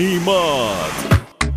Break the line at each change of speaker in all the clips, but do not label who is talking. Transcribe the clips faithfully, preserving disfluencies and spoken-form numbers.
نیماد.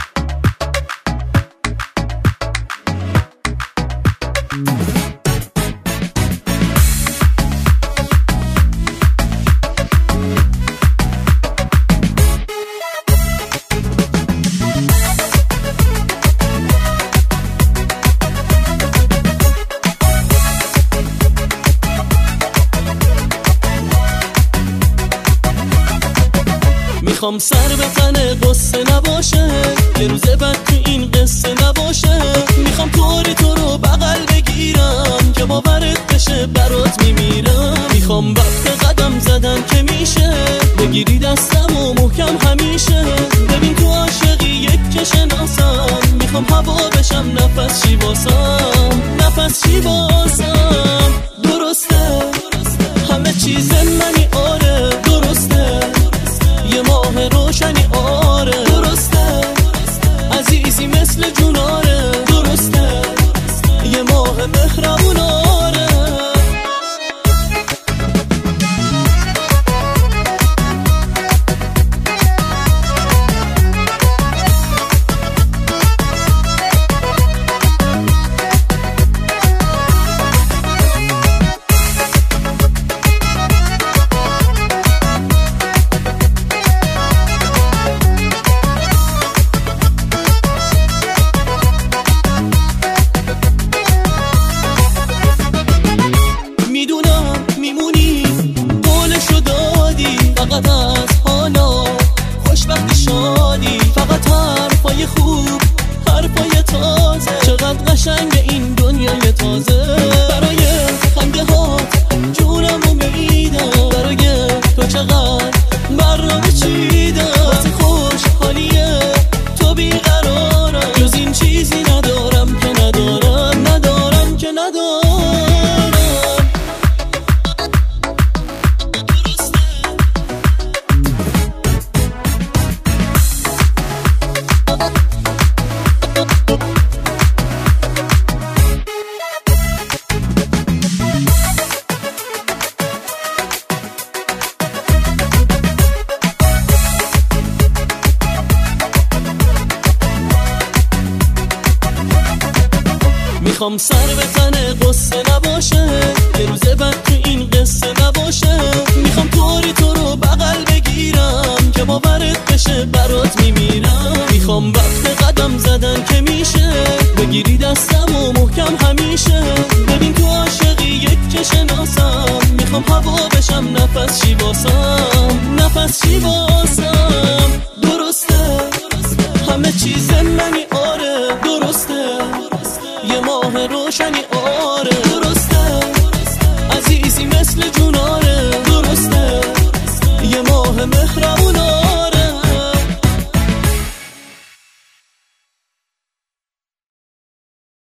میخوام سر به تن قصه نباشه، یه روز بعد تو این قصه نباشه. میخوام طوری تو رو بغل بگیرم که باورت بشه برات میمیرم. میخوام وقت قدم زدن که میشه بگیری دستم و محکم همیشه. ببین تو عاشقی یک که شناسم، میخوام هوا بشم نفس چی باسم، نفس چی باسم. درسته همه چیز منی، آره درسته یه ماه روشنی، آره درسته عزیزی مثل جوناره، درسته یه ماه مهربون، آره. فقط از حالا خوشبختی شادی، فقط حرفای خوب حرفای تازه. چقدر قشنگ این دنیای تازه. برای خنده هات جونمو میدم، برای تو چقدر برنامه چیدم. واسه خوش حالیه تو بیقرارم، جز این چیزی ندارم که ندارم، ندارم که ندارم. میخوام سر به تن قصه نباشه، یه روز بعد تو این قصه نباشه. میخوام طوری تو رو بغل بگیرم که باورت بشه برات میمیرم. میخوام وقت قدم زدن که میشه بگیری دستم و محکم همیشه. ببین تو عاشقی یک که شناسم، میخوام هوا بشم نفس چی باسم، نفس چی باسم. درسته همه چیز